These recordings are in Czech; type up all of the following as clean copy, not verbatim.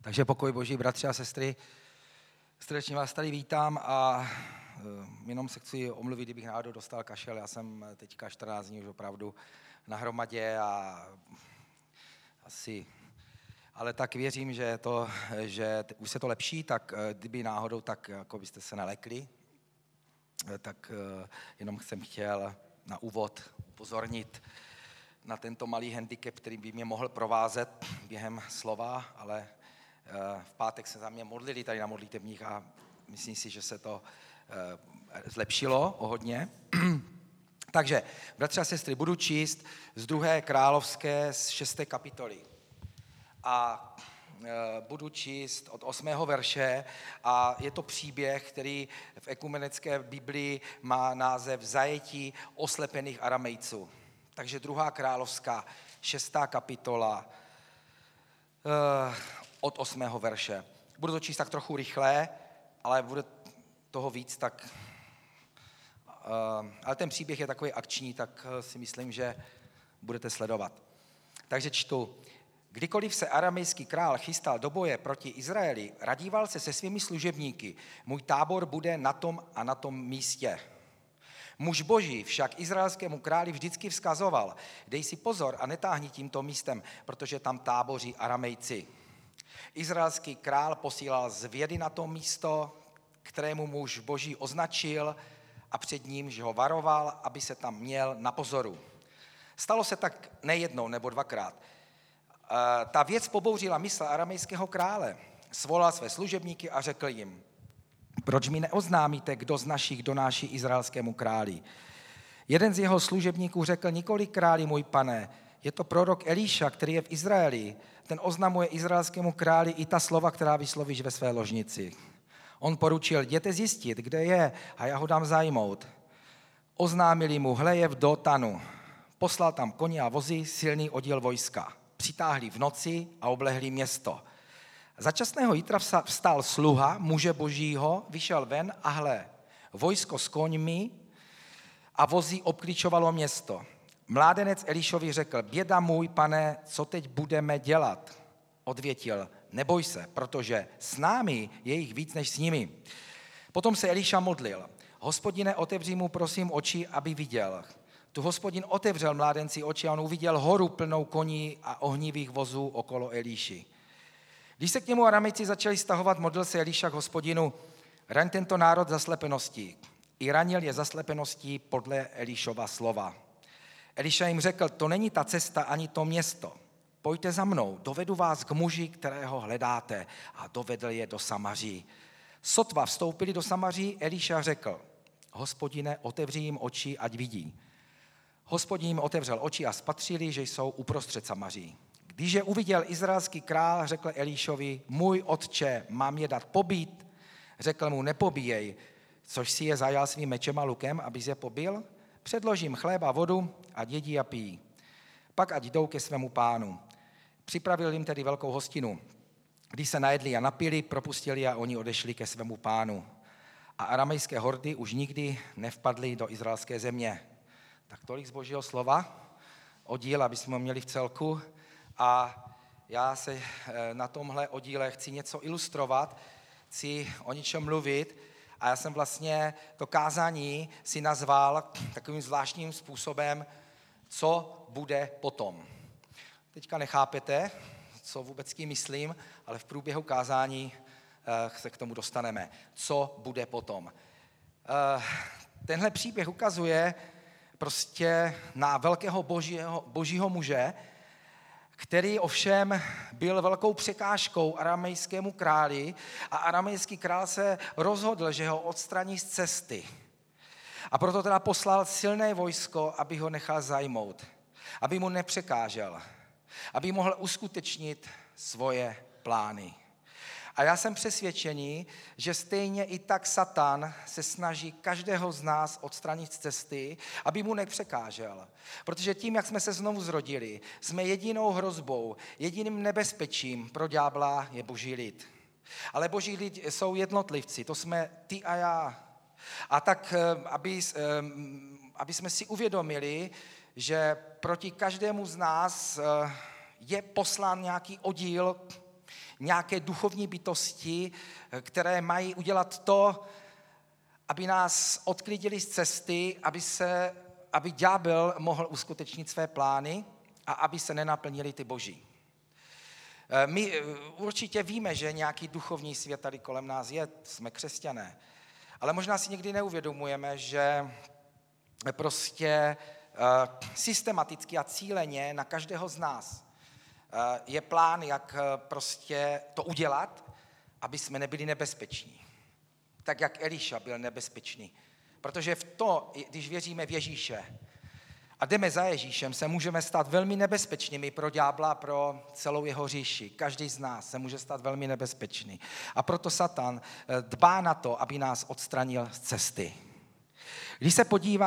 Takže pokoj Boží, bratři a sestry, srdečně vás tady vítám a jenom se chci omluvit, kdybych náhodou dostal kašel. Já jsem teďka 14 dní už opravdu na hromadě a asi, ale tak věřím, že už se to lepší, tak kdyby náhodou, tak jako byste se nalekli, tak jenom jsem chtěl na úvod upozornit na tento malý handicap, který by mě mohl provázet během slova, ale v pátek se za mě modlili tady na modlitebních a myslím si, že se to zlepšilo o hodně. Takže, bratři a sestry, budu číst z 2. královské z 6. kapitoly. A budu číst od 8. verše a je to příběh, který v ekumenické Biblii má název Zajetí oslepených Aramejců. Takže 2. královská, 6. kapitola od 8. verše. Budu to číst tak trochu rychle, ale bude toho víc, tak ale ten příběh je takový akční, tak si myslím, že budete sledovat. Takže čtu. Kdykoliv se aramejský král chystal do boje proti Izraeli, radíval se svými služebníky. Můj tábor bude na tom a na tom místě. Muž boží však izraelskému králi vždycky vzkazoval, dej si pozor a netáhni tímto místem, protože tam táboří Aramejci. Izraelský král posílal zvědy na to místo, kterému muž boží označil a před ním, že ho varoval, aby se tam měl na pozoru. Stalo se tak nejednou nebo dvakrát. Ta věc pobouřila mysl aramejského krále. Svolal své služebníky a řekl jim, proč mi neoznámíte, kdo z našich donáší izraelskému králi? Jeden z jeho služebníků řekl, nikoli králi, můj pane, je to prorok Elíša, který je v Izraeli. Ten oznamuje izraelskému králi i ta slova, která vyslovíš ve své ložnici. On poručil, jděte zjistit, kde je a já ho dám zajmout. Oznámili mu, hle je v Dotanu. Poslal tam koně a vozy, silný oddíl vojska. Přitáhli v noci a oblehli město. Za časného jítra vstal sluha muže božího, vyšel ven a hle, vojsko s koňmi a vozy obklíčovalo město. Mládenec Elišovi řekl, běda můj pane, co teď budeme dělat? Odvětil, neboj se, protože s námi je jich víc než s nimi. Potom se Eliša modlil, Hospodine, otevři mu prosím oči, aby viděl. Tu Hospodin otevřel mládenci oči a on uviděl horu plnou koní a ohnivých vozů okolo Eliši. Když se k němu Aramejci začali stahovat, modlil se Eliša k Hospodinu, raň tento národ zaslepeností. I ranil je zaslepeností podle Elišova slova. Eliša jim řekl, to není ta cesta ani to město. Pojďte za mnou, dovedu vás k muži, kterého hledáte. A dovedl je do Samaří. Sotva vstoupili do Samaří, Eliša řekl, Hospodine, otevři jim oči, ať vidí. Hospodin jim otevřel oči a spatřili, že jsou uprostřed Samaří. Když je uviděl izraelský král, řekl Elišovi, můj otče, mám je dát pobít? Řekl mu, nepobíjej, což si je zajal svým mečem a lukem, abys je pobil? Předložím chléb a vodu, ať jedí a pijí. Pak ať jdou ke svému pánu. Připravil jim tedy velkou hostinu. Když se najedli a napili, propustili a oni odešli ke svému pánu. A aramejské hordy už nikdy nevpadly do izraelské země. Tak tolik z Božího slova, oddíl, aby jsme ho měli v celku. A já se na tomhle oddíle chci něco ilustrovat, chci o něčem mluvit a já jsem vlastně to kázání si nazval takovým zvláštním způsobem, co bude potom. Teďka nechápete, co vůbec tím myslím, ale v průběhu kázání se k tomu dostaneme. Co bude potom? Tenhle příběh ukazuje prostě na velkého božího muže, který ovšem byl velkou překážkou aramejskému králi a aramejský král se rozhodl, že ho odstraní z cesty. A proto teda poslal silné vojsko, aby ho nechal zajmout, aby mu nepřekážel, aby mohl uskutečnit svoje plány. A já jsem přesvědčený, že stejně i tak Satan se snaží každého z nás odstranit z cesty, aby mu nepřekážel. Protože tím, jak jsme se znovu zrodili, jsme jedinou hrozbou, jediným nebezpečím pro ďábla je boží lid. Ale boží lid jsou jednotlivci, to jsme ty a já. A tak, aby jsme si uvědomili, že proti každému z nás je poslán nějaký oddíl nějaké duchovní bytosti, které mají udělat to, aby nás odklidili z cesty, aby ďábel mohl uskutečnit své plány a aby se nenaplnili ty boží. My určitě víme, že nějaký duchovní svět tady kolem nás je, jsme křesťané, ale možná si někdy neuvědomujeme, že prostě systematicky a cíleně na každého z nás je plán, jak prostě to udělat, aby jsme nebyli nebezpeční. Tak jak Eliša byl nebezpečný. Protože když věříme v Ježíše a jdeme za Ježíšem, se můžeme stát velmi nebezpečnými pro ďábla, pro celou jeho říši. Každý z nás se může stát velmi nebezpečný. A proto Satan dbá na to, aby nás odstranil z cesty. Když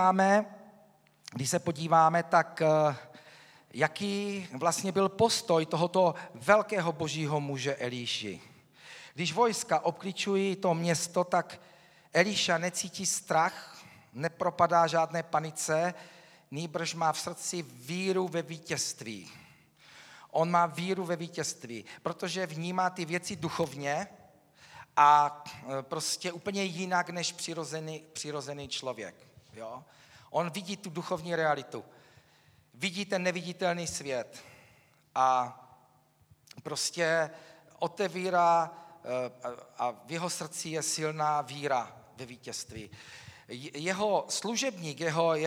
se podíváme, tak jaký vlastně byl postoj tohoto velkého božího muže Eliši. Když vojska obklíčují to město, tak Eliša necítí strach, nepropadá žádné panice, nýbrž má v srdci víru ve vítězství. On má víru ve vítězství, protože vnímá ty věci duchovně a prostě úplně jinak než přirozený člověk. Jo? On vidí tu duchovní realitu, vidí ten neviditelný svět a prostě otevírá a v jeho srdci je silná víra ve vítězství. Jeho služebník,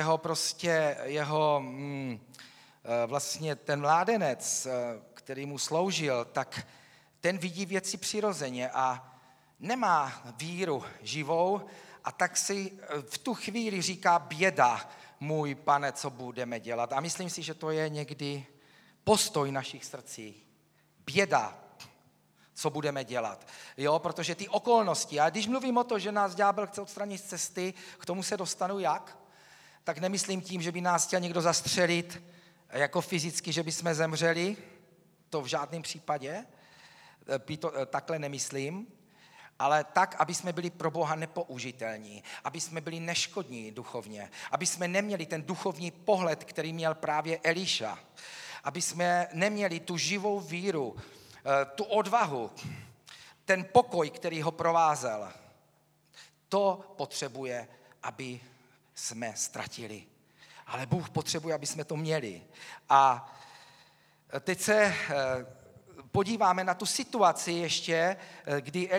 vlastně ten mládenec, který mu sloužil, tak ten vidí věci přirozeně a nemá víru živou a tak si v tu chvíli říká běda, můj pane, co budeme dělat. A myslím si, že to je někdy postoj našich srdcí. Běda, co budeme dělat. Jo, protože ty okolnosti, a když mluvím o to, že nás ďábel chce odstranit z cesty, k tomu se dostanu jak, tak nemyslím tím, že by nás chtěl někdo zastřelit jako fyzicky, že by jsme zemřeli, to v žádném případě, takhle nemyslím, ale tak, aby jsme byli pro Boha nepoužitelní, aby jsme byli neškodní duchovně, aby jsme neměli ten duchovní pohled, který měl právě Eliša, aby jsme neměli tu živou víru, tu odvahu, ten pokoj, který ho provázel. To potřebuje, aby jsme ztratili. Ale Bůh potřebuje, aby jsme to měli. A teď se podíváme na tu situaci ještě, kdy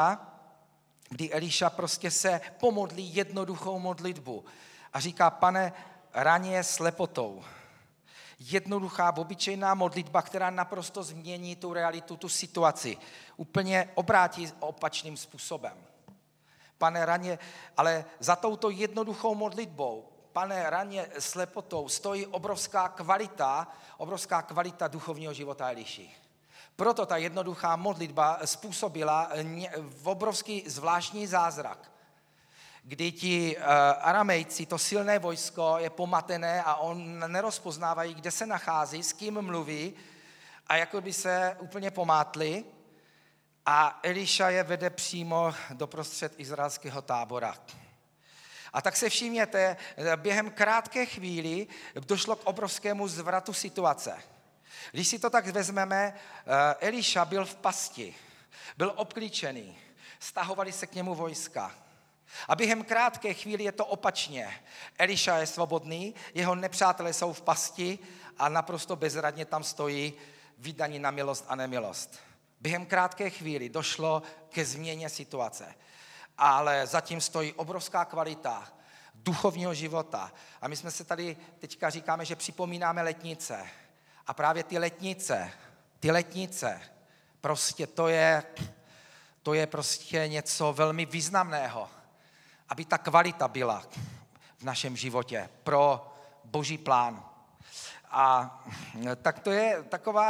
Eliša prostě se pomodlí jednoduchou modlitbu a říká, pane, raně slepotou. Jednoduchá, obyčejná modlitba, která naprosto změní tu realitu, tu situaci. Úplně obrátí opačným způsobem. Pane, raně, ale za touto jednoduchou modlitbou, pane, raně slepotou, stojí obrovská kvalita duchovního života Eliši. Proto ta jednoduchá modlitba způsobila obrovský zvláštní zázrak, kdy ti Aramejci, to silné vojsko, je pomatené a on nerozpoznávají, kde se nachází, s kým mluví a jako by se úplně pomátli a Eliša je vede přímo doprostřed izraelského tábora. A tak se všimněte, během krátké chvíli došlo k obrovskému zvratu situace. Když si to tak vezmeme, Eliša byl v pasti, byl obklíčený, stahovali se k němu vojska. A během krátké chvíli je to opačně. Eliša je svobodný, jeho nepřátelé jsou v pasti a naprosto bezradně tam stojí vydaní na milost a nemilost. Během krátké chvíli došlo ke změně situace, ale zatím stojí obrovská kvalita duchovního života. A my jsme se tady teďka říkáme, že připomínáme letnice. A právě ty letnice, prostě to je prostě něco velmi významného, aby ta kvalita byla v našem životě pro Boží plán. A tak to je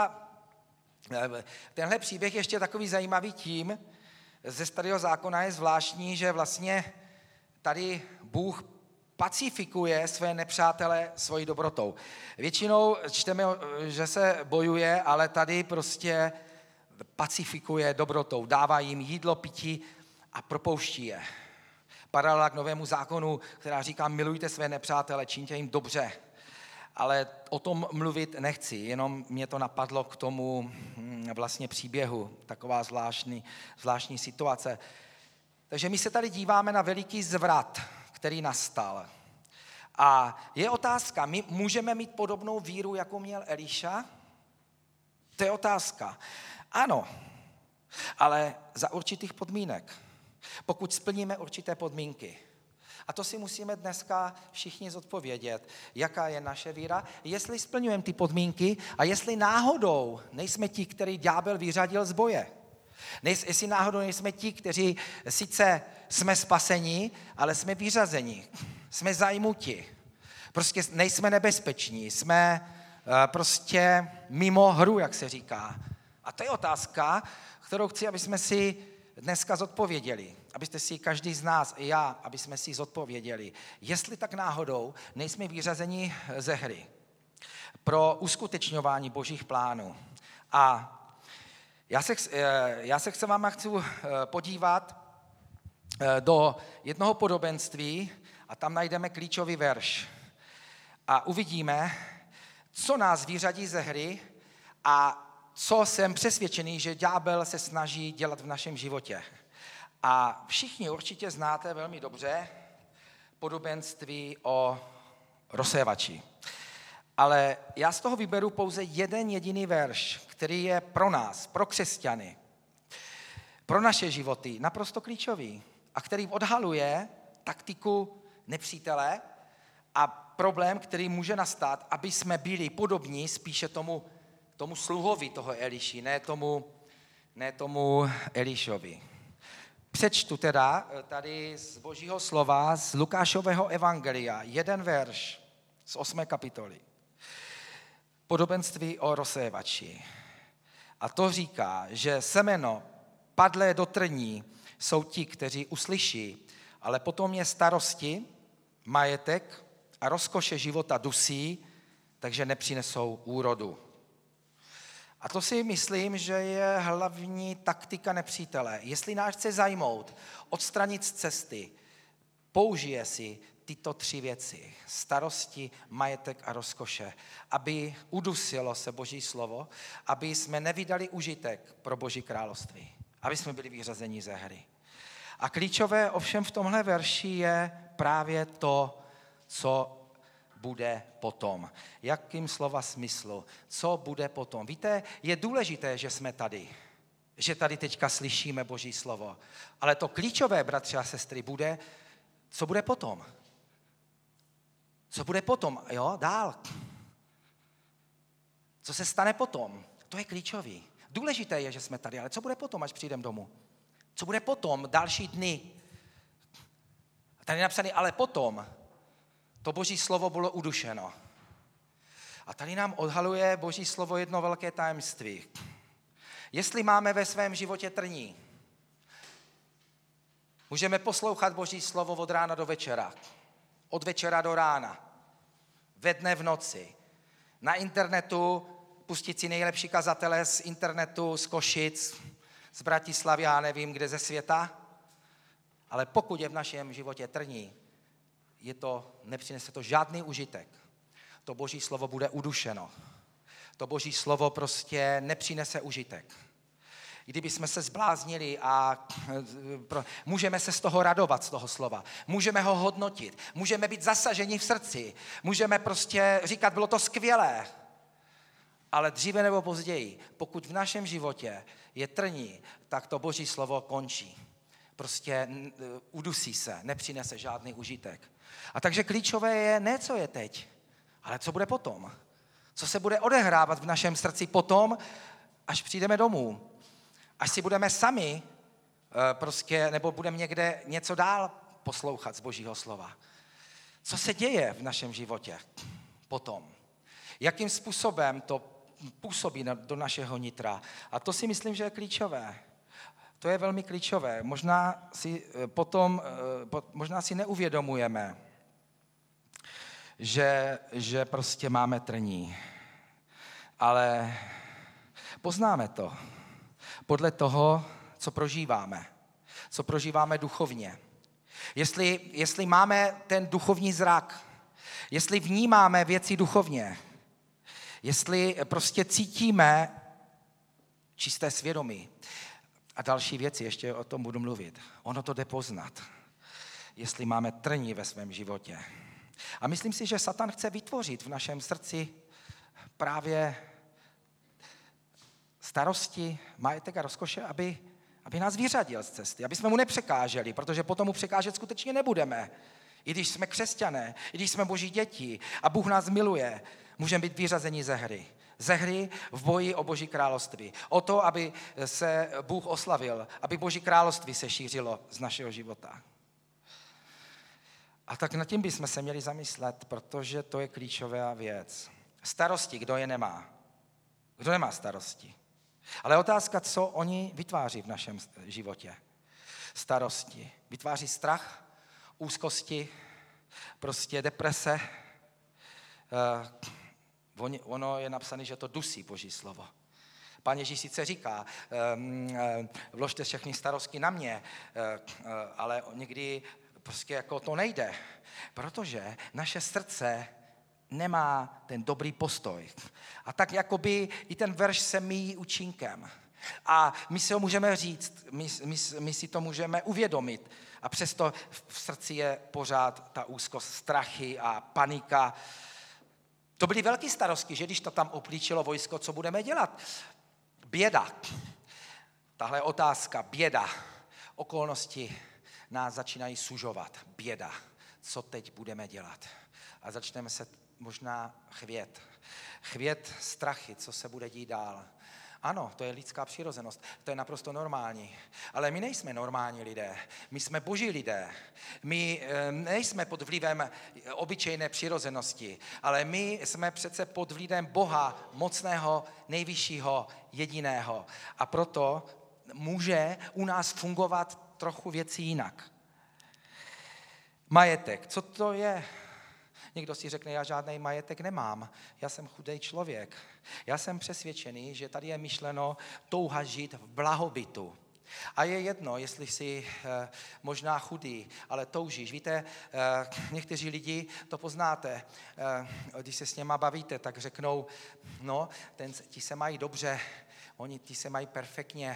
tenhle příběh ještě takový zajímavý tím, ze Starého zákona je zvláštní, že vlastně tady Bůh pacifikuje své nepřátele svojí dobrotou. Většinou čteme, že se bojuje, ale tady prostě pacifikuje dobrotou. Dává jim jídlo, pití a propouští je. Paralela k Novému zákonu, která říká, milujte své nepřátele, čiňte jim dobře. Ale o tom mluvit nechci, jenom mě to napadlo k tomu vlastně příběhu, taková zvláštní situace. Takže my se tady díváme na veliký zvrat, který nastal. A je otázka, my můžeme mít podobnou víru, jako měl Eliša? To je otázka. Ano, ale za určitých podmínek. Pokud splníme určité podmínky. A to si musíme dneska všichni zodpovědět, jaká je naše víra, jestli splňujeme ty podmínky a jestli náhodou nejsme ti, který ďábel vyřadil z boje. Jestli náhodou nejsme ti, kteří sice jsme spaseni, ale jsme vyřazeni, jsme zajmuti. Prostě nejsme nebezpeční, jsme prostě mimo hru, jak se říká. A to je otázka, kterou chci, aby jsme si dneska zodpověděli. Abyste si každý z nás, i já, aby jsme si zodpověděli, jestli tak náhodou nejsme vyřazeni ze hry pro uskutečňování božích plánů. A já se chci podívat do jednoho podobenství a tam najdeme klíčový verš. A uvidíme, co nás vyřadí ze hry a co jsem přesvědčený, že ďábel se snaží dělat v našem životě. A všichni určitě znáte velmi dobře podobenství o rozsévači. Ale já z toho vyberu pouze jeden jediný verš, který je pro nás, pro křesťany, pro naše životy naprosto klíčový a který odhaluje taktiku nepřítele a problém, který může nastat, aby jsme byli podobní spíše tomu sluhovi toho Eliši, ne tomu Elišovi. Přečtu teda tady z Božího slova, z Lukášového evangelia, jeden verš z 8. kapitoly. Podobenství o rozsévači. A to říká, že semeno padlé do trní jsou ti, kteří uslyší, ale potom je starosti, majetek a rozkoše života dusí, takže nepřinesou úrodu. A to si myslím, že je hlavní taktika nepřítele. Jestli nás chce zajmout, odstranit z cesty, použije si tyto 3 věci. Starosti, majetek a rozkoše. Aby udusilo se Boží slovo, aby jsme nevydali užitek pro Boží království. Aby jsme byli vyřazeni ze hry. A klíčové ovšem v tomhle verši je právě to, co bude potom. Jakým slova smyslu? Co bude potom? Víte, je důležité, že jsme tady. Že tady teďka slyšíme Boží slovo. Ale to klíčové, bratři a sestry, bude, co bude potom. Co bude potom? Jo, dál. Co se stane potom? To je klíčový. Důležité je, že jsme tady, ale co bude potom, až přijdeme domů? Co bude potom, další dny? Tady je napsané, ale potom. To Boží slovo bylo udušeno. A tady nám odhaluje Boží slovo jedno velké tajemství. Jestli máme ve svém životě trní, můžeme poslouchat Boží slovo od rána do večera, od večera do rána, ve dne v noci, na internetu pustit si nejlepší kazatele z internetu, z Košic, z Bratislavy, já nevím, kde ze světa, ale pokud je v našem životě trní, nepřinese to žádný užitek. To Boží slovo bude udušeno. To Boží slovo prostě nepřinese užitek. Kdyby jsme se zbláznili a můžeme se z toho radovat, z toho slova. Můžeme ho hodnotit. Můžeme být zasaženi v srdci. Můžeme prostě říkat, bylo to skvělé. Ale dříve nebo později, pokud v našem životě je trní, tak to Boží slovo končí. Prostě udusí se, nepřinese žádný užitek. A takže klíčové je ne, co je teď, ale co bude potom. Co se bude odehrávat v našem srdci potom, až přijdeme domů. Až si budeme sami nebo budeme někde něco dál poslouchat z Božího slova. Co se děje v našem životě potom. Jakým způsobem to působí do našeho nitra. A to si myslím, že je klíčové. To je velmi klíčové. Možná si neuvědomujeme, že prostě máme trní. Ale poznáme to podle toho, co prožíváme. Co prožíváme duchovně. Jestli máme ten duchovní zrak, jestli vnímáme věci duchovně, jestli prostě cítíme čisté svědomí. A další věci, ještě o tom budu mluvit. Ono to jde poznat, jestli máme trní ve svém životě. A myslím si, že Satan chce vytvořit v našem srdci právě starosti, majetek a rozkoše, aby nás vyřadil z cesty, aby jsme mu nepřekáželi, protože potom mu překážet skutečně nebudeme. I když jsme křesťané, i když jsme Boží děti a Bůh nás miluje, můžeme být vyřazeni ze hry. Ze hry v boji o Boží království. O to, aby se Bůh oslavil, aby Boží království se šířilo z našeho života. A tak nad tím bychom se měli zamyslet, protože to je klíčová věc. Starosti, kdo je nemá? Kdo nemá starosti? Ale otázka, co oni vytváří v našem životě. Starosti. Vytváří strach, úzkosti, prostě deprese. Ono je napsané, že to dusí Boží slovo. Pán Ježíš sice říká, vložte všechny starosti na mě, ale někdy prostě jako to nejde, protože naše srdce nemá ten dobrý postoj. A tak jakoby i ten verš se míjí účinkem. A my si ho můžeme říct, my si to můžeme uvědomit. A přesto v srdci je pořád ta úzkost, strachy a panika. To byly velké starosti, že když to tam oplíčilo vojsko, co budeme dělat? Běda. Tahle otázka, běda. Okolnosti nás začínají sužovat. Běda. Co teď budeme dělat? A začneme se možná chvět strachy, co se bude dít dál. Ano, to je lidská přirozenost, to je naprosto normální. Ale my nejsme normální lidé, my jsme Boží lidé. My nejsme pod vlivem obyčejné přirozenosti, ale my jsme přece pod vlivem Boha, mocného, nejvyššího, jediného. A proto může u nás fungovat trochu věcí jinak. Majetek, co to je? Někdo si řekne, já žádný majetek nemám, já jsem chudej člověk. Já jsem přesvědčený, že tady je myšleno touha žít v blahobytu. A je jedno, jestli jsi možná chudý, ale toužíš. Víte, někteří lidi to poznáte, když se s něma bavíte, tak řeknou, no, ti se mají dobře, ti se mají perfektně,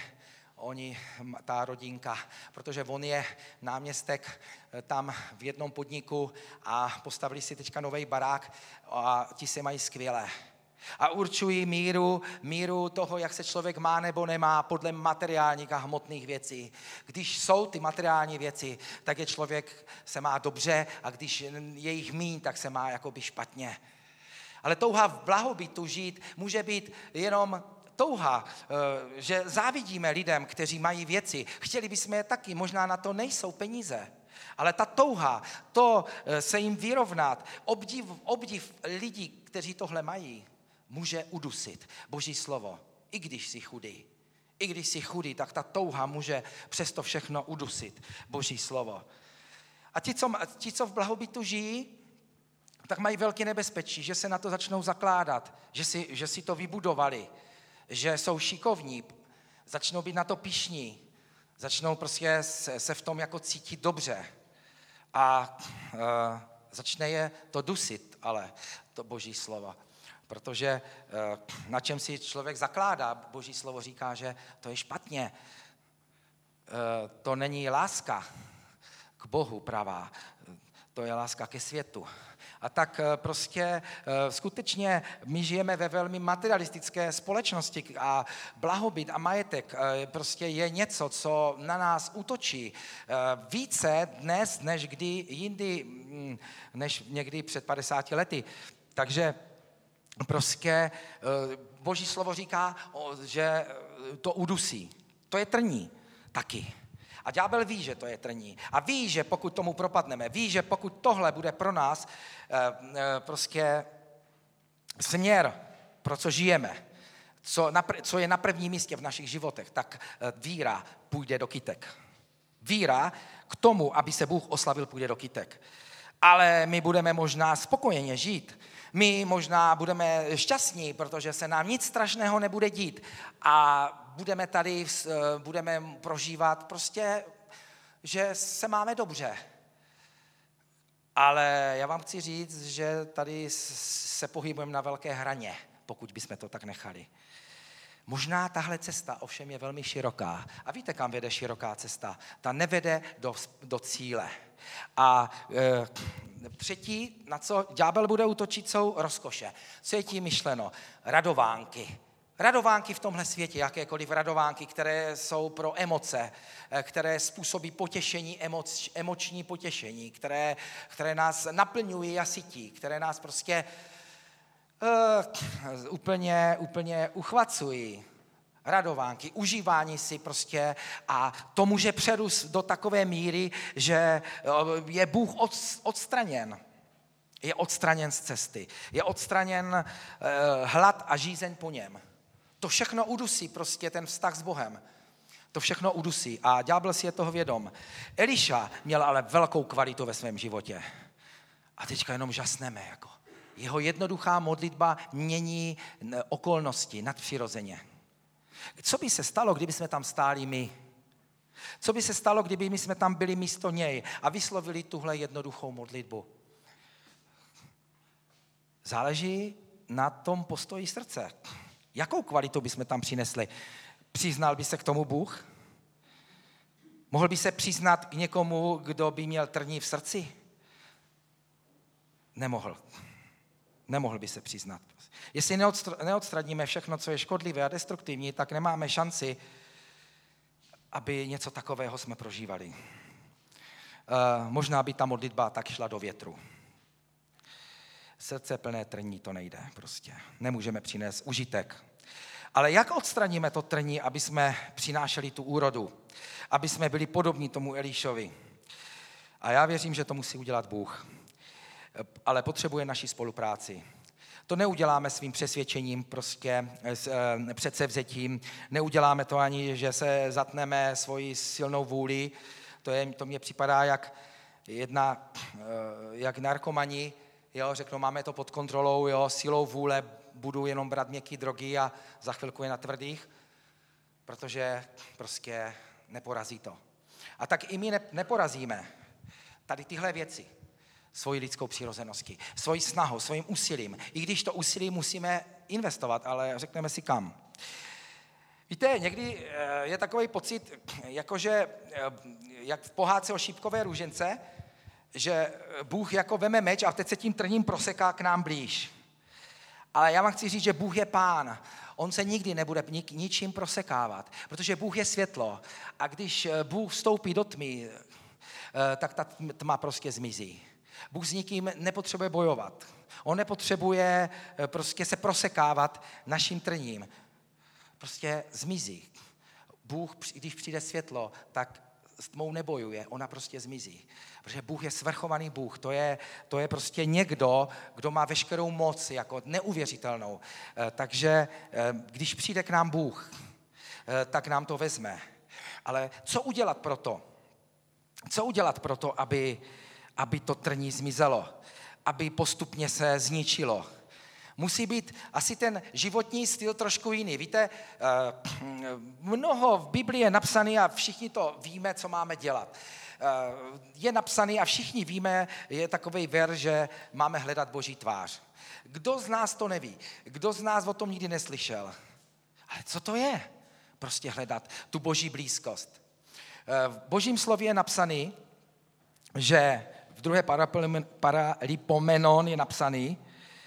ta rodinka, protože on je náměstek tam v jednom podniku a postavili si teďka nový barák a ti se mají skvěle. A určují míru toho, jak se člověk má nebo nemá podle materiálních a hmotných věcí. Když jsou ty materiální věci, tak je člověk se má dobře a když je jich míň, tak se má jakoby špatně. Ale touha v blahobytu žít může být jenom touha, že závidíme lidem, kteří mají věci. Chtěli bychom je taky, možná na to nejsou peníze. Ale ta touha, to se jim vyrovnat, obdiv lidí, kteří tohle mají, může udusit Boží slovo. I když jsi chudý. I když jsi chudý, tak ta touha může přesto všechno udusit Boží slovo. A ti, co v blahobytu žijí, tak mají velké nebezpečí, že se na to začnou zakládat, že si to vybudovali, že jsou šikovní, začnou být na to pyšní, začnou prostě se v tom jako cítit dobře a začne je to dusit, ale to Boží slovo. Protože na čem si člověk zakládá, Boží slovo říká, že to je špatně. To není láska k Bohu pravá, to je láska ke světu. A tak prostě skutečně my žijeme ve velmi materialistické společnosti a blahobyt a majetek prostě je něco, co na nás útočí více dnes, než kdy jindy, než někdy před 50 lety. Takže prostě Boží slovo říká, že to udusí. To je trní taky. A ďábel ví, že to je trní. A ví, že pokud tomu propadneme, ví, že pokud tohle bude pro nás prostě směr, pro co žijeme, co je na prvním místě v našich životech, tak víra půjde do kytek. Víra k tomu, aby se Bůh oslavil, půjde do kytek. Ale my budeme možná spokojeně žít. My možná budeme šťastní, protože se nám nic strašného nebude dít. A budeme prožívat prostě, že se máme dobře. Ale já vám chci říct, že tady se pohybujeme na velké hraně, pokud bychom to tak nechali. Možná tahle cesta ovšem je velmi široká. A víte, kam vede široká cesta? Ta nevede do cíle. A třetí, na co ďábel bude útočit, jsou rozkoše. Co je tím myšleno? Radovánky. Radovánky v tomhle světě, jakékoliv radovánky, které jsou pro emoce, které způsobí potěšení, emoční potěšení, které nás naplňují a sytí, které nás prostě úplně uchvacují. Radovánky, užívání si prostě a to může přerůst do takové míry, že je Bůh odstraněn. Je odstraněn z cesty. Je odstraněn hlad a žízeň po něm. To všechno udusí prostě ten vztah s Bohem. To všechno udusí a ďábel si je toho vědom. Eliša měl ale velkou kvalitu ve svém životě. A teďka jenom žasneme. Jako. Jeho jednoduchá modlitba mění okolnosti nadpřirozeně. Co by se stalo, kdyby jsme tam stáli my? Co by se stalo, kdyby my jsme tam byli místo něj a vyslovili tuhle jednoduchou modlitbu? Záleží na tom postoji srdce. Jakou kvalitu bychom tam přinesli? Přiznal by se k tomu Bůh? Mohl by se přiznat k někomu, kdo by měl trní v srdci? Nemohl. Nemohl by se přiznat. Jestli neodstraníme všechno, co je škodlivé a destruktivní, tak nemáme šanci, aby něco takového jsme prožívali. Možná by ta modlitba tak šla do větru. Srdce plné trní, to nejde prostě. Nemůžeme přinést užitek. Ale jak odstraníme to trní, aby jsme přinášeli tu úrodu? Aby jsme byli podobní tomu Elišovi? A já věřím, že to musí udělat Bůh. Ale potřebuje naši spolupráci. To neuděláme svým přesvědčením, prostě předsevzetím. Neuděláme to ani, že se zatneme svoji silnou vůli. To mně připadá jak narkomani, jo, řeknou, máme to pod kontrolou, jo, silou vůle budu jenom brát měkké drogy a za chvilku je na tvrdých, protože prostě neporazí to. A tak i my neporazíme tady tyhle věci svojí lidskou přirozeností, svojí snahou, svým úsilím. I když to úsilí musíme investovat, ale řekneme si kam. Víte, někdy je takový pocit, jakože, jak v pohádce o šípkové růžence, že Bůh jako veme meč a teď se tím trním proseká k nám blíž. Ale já vám chci říct, že Bůh je Pán. On se nikdy nebude ničím prosekávat, protože Bůh je světlo. A když Bůh vstoupí do tmy, tak ta tma prostě zmizí. Bůh s nikým nepotřebuje bojovat. On nepotřebuje prostě se prosekávat naším trním. Prostě zmizí. Bůh, když přijde světlo, tak s tmou nebojuje, ona prostě zmizí. Protože Bůh je svrchovaný Bůh, to je prostě někdo, kdo má veškerou moc, jako neuvěřitelnou. Takže když přijde k nám Bůh, tak nám to vezme. Ale co udělat pro to? Co udělat pro to, aby to trní zmizelo? Aby postupně se zničilo? Musí být asi ten životní styl trošku jiný. Víte, mnoho v Biblii je napsané a všichni to víme, co máme dělat. Je napsaný a všichni víme, je takovej ver, že máme hledat Boží tvář. Kdo z nás to neví? Kdo z nás o tom nikdy neslyšel? Ale co to je? Prostě hledat tu Boží blízkost. V Božím slově je napsaný, že v 2. Paralipomenon je napsaný,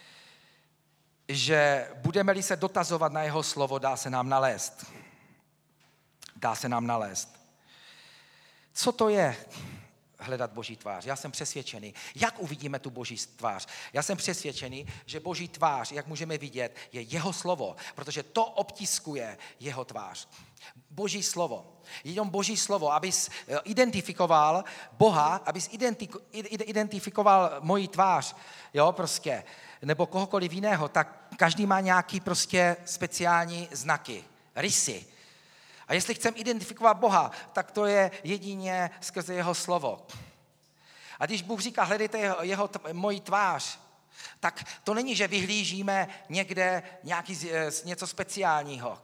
že budeme-li se dotazovat na jeho slovo, dá se nám nalézt. Dá se nám nalézt. Co to je hledat Boží tvář? Já jsem přesvědčený. Jak uvidíme tu Boží tvář? Já jsem přesvědčený, že Boží tvář, jak můžeme vidět, je jeho slovo, protože to obtiskuje jeho tvář. Boží slovo. Jenom Boží slovo, abys identifikoval Boha, abys identifikoval moji tvář, jo, prostě, nebo kohokoliv jiného, tak každý má nějaký prostě speciální znaky, rysy. A jestli chcem identifikovat Boha, tak to je jedině skrze jeho slovo. A když Bůh říká, hledejte moji tvář, tak to není, že vyhlížíme někde něco speciálního.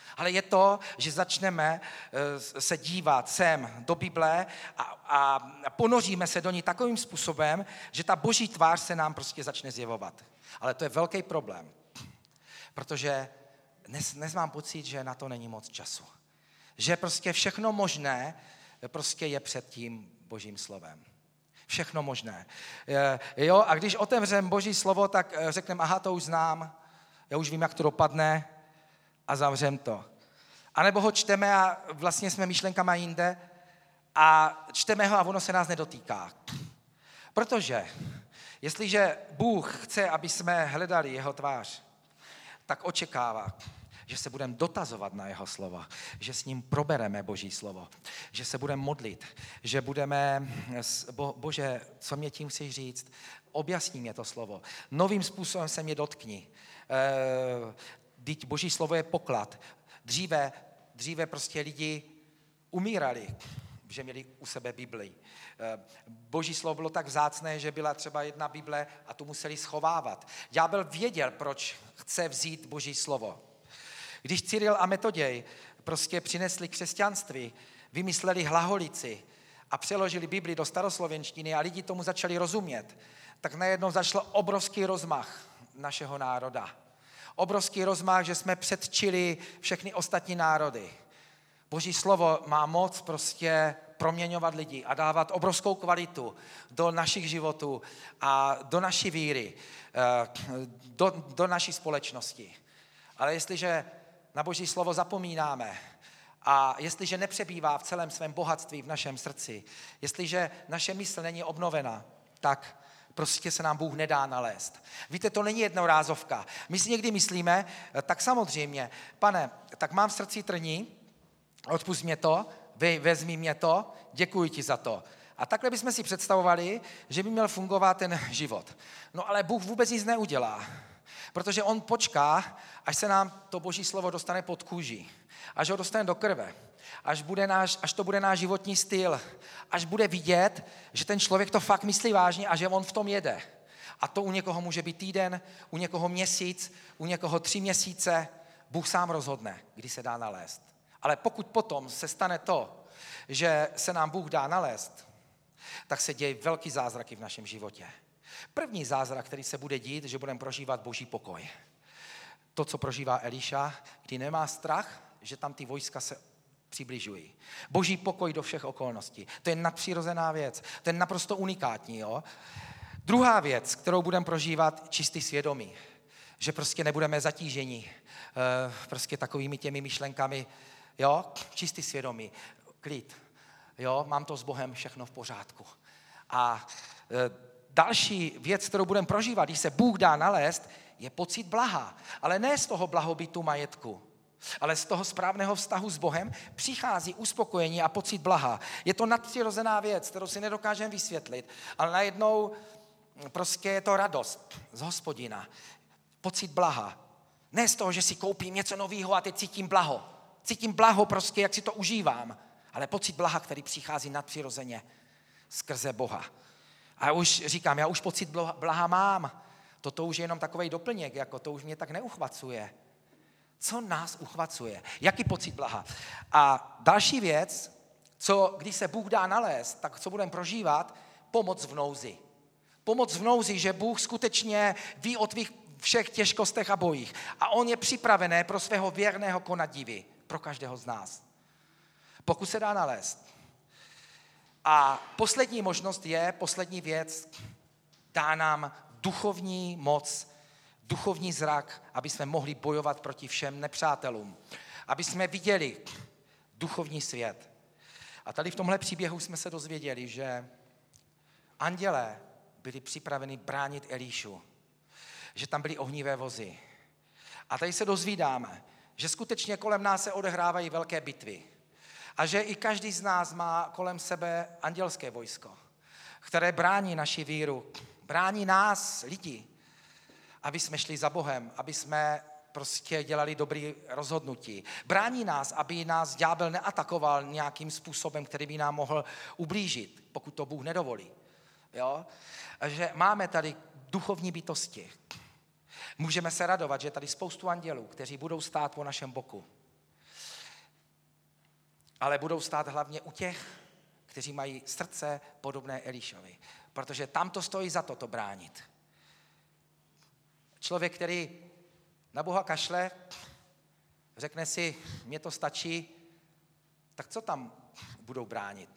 Ale je to, že začneme se dívat sem do Bible a ponoříme se do ní takovým způsobem, že ta boží tvář se nám prostě začne zjevovat. Ale to je velký problém, protože dnes mám pocit, že na to není moc času. Že prostě všechno možné prostě je před tím božím slovem. Všechno možné. Jo, a když otevřem boží slovo, tak řekneme, aha, to už znám, já už vím, jak to dopadne a zavřem to. A nebo ho čteme a vlastně jsme myšlenkama jinde a čteme ho a ono se nás nedotýká. Protože jestliže Bůh chce, aby jsme hledali jeho tvář, tak očekává, že se budeme dotazovat na jeho slovo, že s ním probereme boží slovo, že se budeme modlit, že budeme, Bože, co mě tím chceš říct, objasní mě to slovo, novým způsobem se mě dotkni. Vždyť boží slovo je poklad. Dříve prostě lidi umírali, že měli u sebe Bibli. Boží slovo bylo tak vzácné, že byla třeba jedna Bible a tu museli schovávat. Ďábel věděl, proč chce vzít boží slovo. Když Cyril a Metoděj prostě přinesli křesťanství, vymysleli hlaholici a přeložili Bibli do staroslovenštiny a lidi tomu začali rozumět, tak najednou začal obrovský rozmach našeho národa. Obrovský rozmach, že jsme předčili všechny ostatní národy. Boží slovo má moc prostě proměňovat lidi a dávat obrovskou kvalitu do našich životů a do naší víry, do naší společnosti. Ale jestliže na boží slovo zapomínáme a jestliže nepřebývá v celém svém bohatství v našem srdci, jestliže naše mysl není obnovena, tak prostě se nám Bůh nedá nalézt. Víte, to není jednorázovka. My si někdy myslíme, tak samozřejmě, Pane, tak mám v srdci trní, odpusť mě to, vezmi mě to, děkuji ti za to. A takhle bychom si představovali, že by měl fungovat ten život. No ale Bůh vůbec nic neudělá, protože on počká, až se nám to boží slovo dostane pod kůži, až ho dostane do krve, až to bude náš životní styl, až bude vidět, že ten člověk to fakt myslí vážně a že on v tom jede. A to u někoho může být týden, u někoho měsíc, u někoho 3 měsíce. Bůh sám rozhodne, kdy se dá nalézt. Ale pokud potom se stane to, že se nám Bůh dá nalézt, tak se dějí velký zázraky v našem životě. První zázrak, který se bude dít, že budeme prožívat boží pokoj. To, co prožívá Eliša, kdy nemá strach, že tam ty vojska se přibližují. Boží pokoj do všech okolností. To je nadpřirozená věc. To je naprosto unikátní. Jo? Druhá věc, kterou budeme prožívat, čistý svědomí. Že prostě nebudeme zatíženi prostě takovými těmi myšlenkami. Jo? Čistý svědomí. Klid. Jo? Mám to s Bohem všechno v pořádku. A další věc, kterou budeme prožívat, když se Bůh dá nalézt, je pocit blaha. Ale ne z toho blahobytu majetku, ale z toho správného vztahu s Bohem přichází uspokojení a pocit blaha. Je to nadpřirozená věc, kterou si nedokážeme vysvětlit, ale najednou prostě je to radost z Hospodina. Pocit blaha. Ne z toho, že si koupím něco nového a teď cítím blaho. Cítím blaho prostě, jak si to užívám, ale pocit blaha, který přichází nadpřirozeně skrze Boha. A já už říkám, já už pocit blaha mám. Toto už je jenom takovej doplněk, jako to už mě tak neuchvacuje. Co nás uchvacuje? Jaký pocit blaha? A další věc, když se Bůh dá nalézt, tak co budeme prožívat? Pomoc v nouzi. Pomoc v nouzi, že Bůh skutečně ví o tvých všech těžkostech a bojích. A on je připravený pro svého věrného konat divy. Pro každého z nás. Pokud se dá nalézt. A poslední možnost je, poslední věc, dá nám duchovní moc, duchovní zrak, aby jsme mohli bojovat proti všem nepřátelům. Aby jsme viděli duchovní svět. A tady v tomhle příběhu jsme se dozvěděli, že andělé byli připraveni bránit Elišu. Že tam byly ohnivé vozy. A tady se dozvídáme, že skutečně kolem nás se odehrávají velké bitvy. A že i každý z nás má kolem sebe andělské vojsko, které brání naši víru, brání nás, lidi, aby jsme šli za Bohem, aby jsme prostě dělali dobré rozhodnutí. Brání nás, aby nás ďábel neatakoval nějakým způsobem, který by nám mohl ublížit, pokud to Bůh nedovolí. Jo? A že máme tady duchovní bytosti. Můžeme se radovat, že je tady spoustu andělů, kteří budou stát po našem boku. ale budou stát hlavně u těch, kteří mají srdce podobné Elišovi. Protože tam to stojí za to bránit. Člověk, který na Boha kašle, řekne si, mně to stačí, tak co tam budou bránit?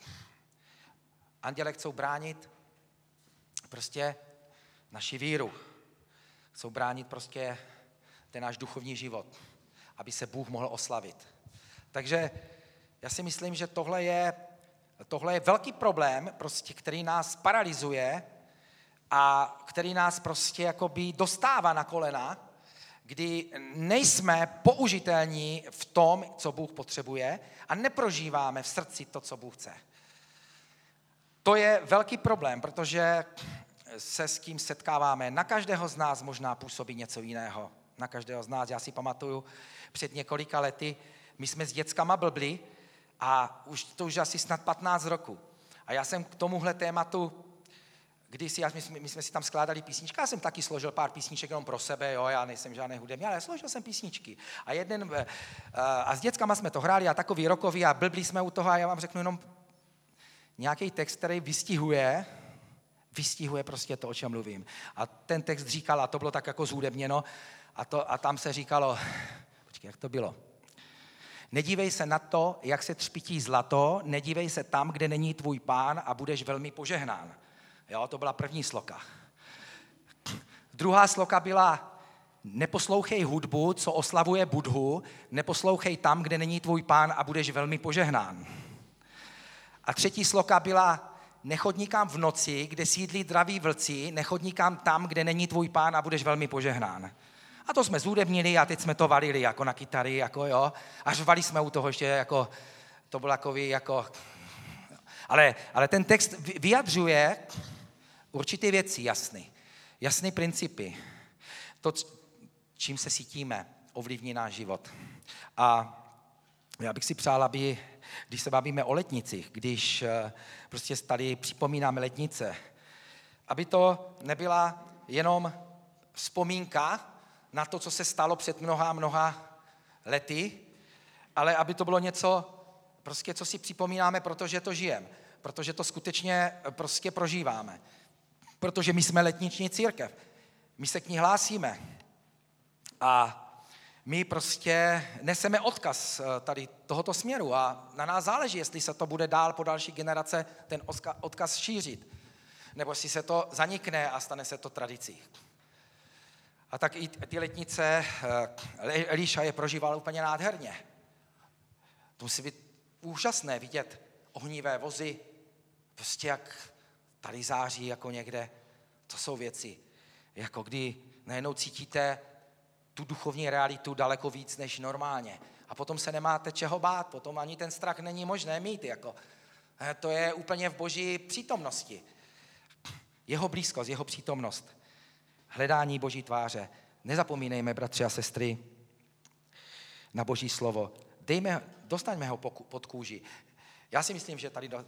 Andělé chcou bránit prostě naši víru. Chcou bránit prostě ten náš duchovní život, aby se Bůh mohl oslavit. Takže já si myslím, že tohle je velký problém, prostě, který nás paralyzuje a který nás prostě jakoby dostává na kolena, kdy nejsme použitelní v tom, co Bůh potřebuje a neprožíváme v srdci to, co Bůh chce. To je velký problém, protože se s tím setkáváme. Na každého z nás možná působí něco jiného. Na každého z nás. Já si pamatuju, před několika lety my jsme s dětskama blbli a to už asi snad 15 roku. A já jsem k tomuhle tématu, my jsme si tam skládali písničky, já jsem taky složil pár písniček jenom pro sebe, jo, já nejsem žádný hudebník, ale složil jsem písničky. A s dětskama jsme to hráli a takový rokový a blbli jsme u toho a já vám řeknu jenom nějaký text, který vystihuje prostě to, o čem mluvím. A ten text říkal, a to bylo tak jako zhudebněno, a tam se říkalo, počkej, jak to bylo? Nedívej se na to, jak se třpití zlato, nedívej se tam, kde není tvůj pán a budeš velmi požehnán. Jo, to byla první sloka. Druhá sloka byla, neposlouchej hudbu, co oslavuje Budhu, neposlouchej tam, kde není tvůj pán a budeš velmi požehnán. A třetí sloka byla, nechod nikam v noci, kde sídlí draví vlci, nechod nikam tam, kde není tvůj pán a budeš velmi požehnán. A to jsme zhudebnili a teď jsme to valili jako na kytary, jako jo. A řvali jsme u toho ještě, jako, to bylo takový, jako... Ale ten text vyjadřuje určité věci jasné principy. To, čím se cítíme, ovlivní náš život. A já bych si přál, aby, když se bavíme o letnicích, když prostě tady připomínáme letnice, aby to nebyla jenom vzpomínka na to, co se stalo před mnoha lety, ale aby to bylo něco, prostě, co si připomínáme, protože to žijeme, protože to skutečně prostě prožíváme. Protože my jsme letniční církev, my se k ní hlásíme a my prostě neseme odkaz tady tohoto směru a na nás záleží, jestli se to bude dál po další generace ten odkaz šířit, nebo jestli se to zanikne a stane se to tradicí. A tak i ty letnice, Eliša je prožíval úplně nádherně. To musí být úžasné vidět ohnivé vozy, prostě jak tady září jako někde. To jsou věci, jako kdy najednou cítíte tu duchovní realitu daleko víc než normálně. A potom se nemáte čeho bát, potom ani ten strach není možné mít. Jako. To je úplně v Boží přítomnosti. Jeho blízkost, jeho přítomnost. Hledání Boží tváře. Nezapomínejme, bratři a sestry, na Boží slovo. Dostaňme ho pod kůži. Já si myslím, že tady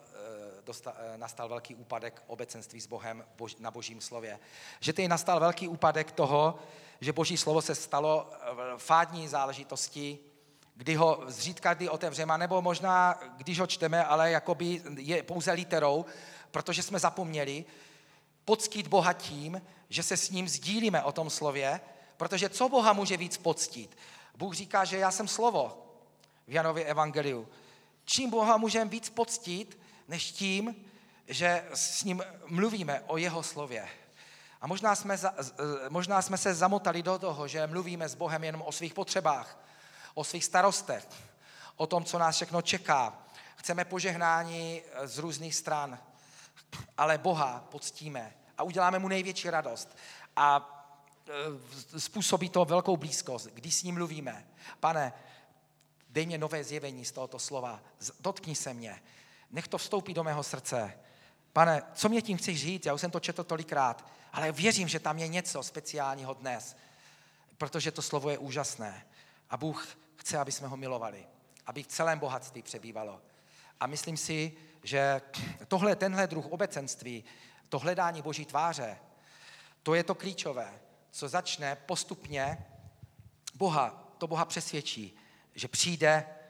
nastal velký úpadek obecenství s Bohem na Božím slově. Že tady nastal velký úpadek toho, že Boží slovo se stalo fádní záležitostí, kdy ho zřídka kdy otevřeme, nebo možná, když ho čteme, ale jakoby je pouze literou, protože jsme zapomněli poctít Boha tím, že se s ním sdílíme o tom slově, protože co Boha může víc poctít? Bůh říká, že já jsem slovo v Janově evangeliu. Čím Boha můžeme víc poctít, než tím, že s ním mluvíme o jeho slově. A možná jsme se zamotali do toho, že mluvíme s Bohem jenom o svých potřebách, o svých starostech, o tom, co nás všechno čeká. Chceme požehnání z různých stran, ale Boha poctíme a uděláme mu největší radost. A způsobí to velkou blízkost, když s ním mluvíme. Pane, dej mě nové zjevení z tohoto slova, dotkni se mě, nech to vstoupí do mého srdce. Pane, co mě tím chceš říct? Já už jsem to četl tolikrát, ale věřím, že tam je něco speciálního dnes, protože to slovo je úžasné. A Bůh chce, aby jsme ho milovali, aby v celém bohatství přebývalo. A myslím si, že tenhle druh obecenství, to hledání Boží tváře, to je to klíčové, co začne postupně Boha přesvědčí, že přijde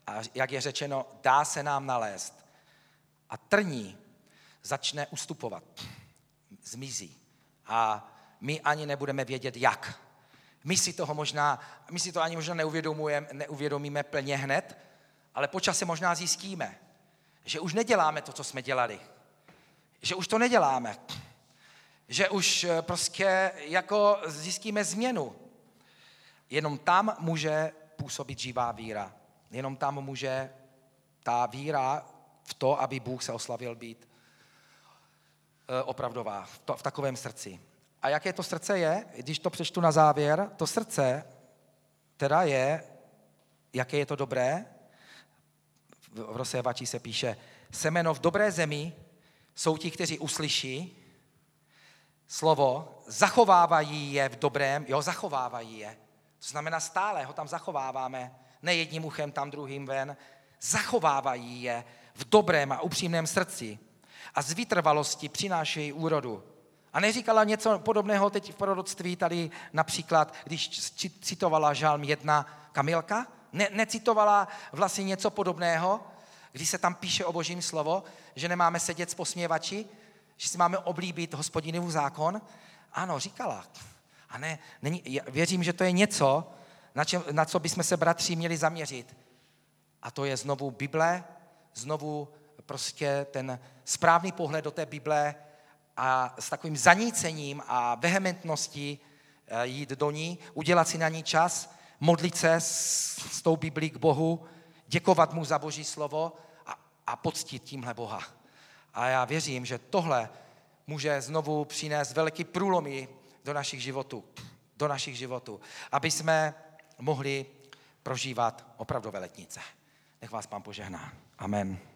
a jak je řečeno, dá se nám nalézt. A trní začne ustupovat, zmizí. A my ani nebudeme vědět, jak. My si to ani možná neuvědomíme plně hned, ale po čase možná zjistíme, že už neděláme to, co jsme dělali. Že už to neděláme. Že už prostě jako zjistíme změnu. Jenom tam může působit živá víra. Jenom tam může ta víra v to, aby Bůh se oslavil, být opravdová v takovém srdci. A jaké to srdce je, když to přečtu na závěr, to srdce teda je, jaké je to dobré, v rozsévači se píše, semeno v dobré zemi jsou ti, kteří uslyší slovo, zachovávají je v dobrém, zachovávají je. To znamená stále ho tam zachováváme, ne jedním uchem, tam druhým ven, zachovávají je v dobrém a upřímném srdci a z vytrvalosti přinášejí úrodu. A neříkala něco podobného teď v proroctví tady například, když citovala Žalm 1 Kamilka? Necitovala vlastně něco podobného, když se tam píše o Božím slovo, že nemáme sedět s posměvači, že si máme oblíbit Hospodinův zákon? Ano, říkala. A věřím, že to je něco, na co bychom se, bratři, měli zaměřit. A to je znovu Bible, znovu prostě ten správný pohled do té Bible a s takovým zanícením a vehementností jít do ní, udělat si na ní čas, modlit se s tou Biblí k Bohu, děkovat mu za Boží slovo a poctit tímhle Boha. A já věřím, že tohle může znovu přinést velký průlomy do našich životů, aby jsme mohli prožívat opravdové letnice. Nech vás Pán požehná. Amen.